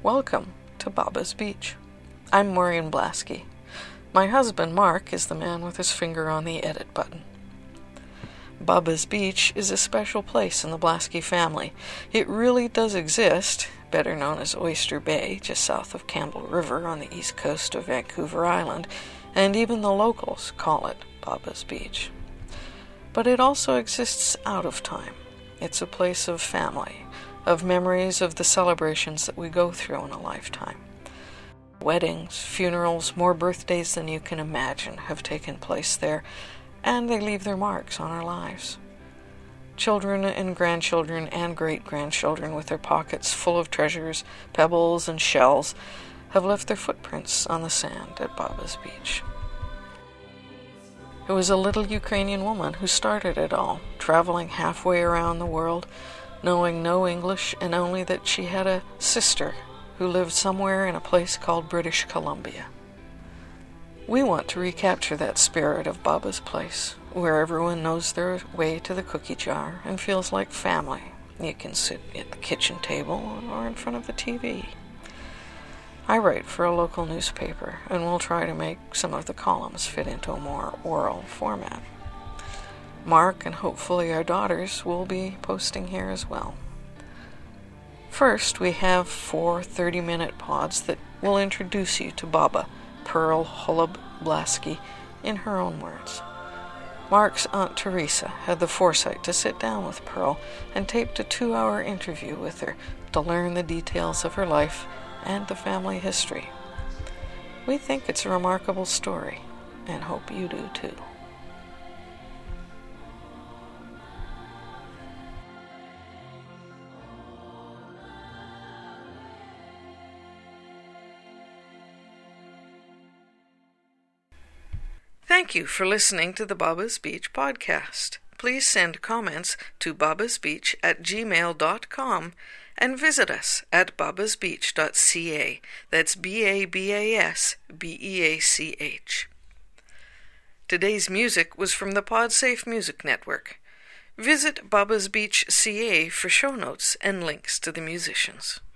Welcome to Baba's Beach. I'm Maureen Blasky. My husband, Mark, is the man with his finger on the edit button. Baba's Beach is a special place in the Blasky family. It really does exist, better known as Oyster Bay, just south of Campbell River on the east coast of Vancouver Island, and even the locals call it Baba's Beach. But it also exists out of time. It's a place of family, of memories of the celebrations that we go through in a lifetime. Weddings, funerals, more birthdays than you can imagine have taken place there, and they leave their marks on our lives. Children and grandchildren and great-grandchildren with their pockets full of treasures, pebbles, and shells have left their footprints on the sand at Baba's Beach. It was a little Ukrainian woman who started it all, traveling halfway around the world, knowing no English and only that she had a sister who lived somewhere in a place called British Columbia. We want to recapture that spirit of Baba's Place, where everyone knows their way to the cookie jar and feels like family. You can sit at the kitchen table or in front of the TV. I write for a local newspaper, and we'll try to make some of the columns fit into a more oral format. Mark and hopefully our daughters will be posting here as well. First, we have 4 30-minute pods that will introduce you to Baba, Pearl Hullab Blasky, in her own words. Mark's Aunt Teresa had the foresight to sit down with Pearl and taped a 2-hour interview with her to learn the details of her life and the family history. We think it's a remarkable story, and hope you do too. Thank you for listening to the Baba's Beach podcast. Please send comments to babasbeach@gmail.com and visit us at babasbeach.ca. That's BABASBEACH. Today's music was from the Podsafe Music Network. Visit Babas Beach CA for show notes and links to the musicians.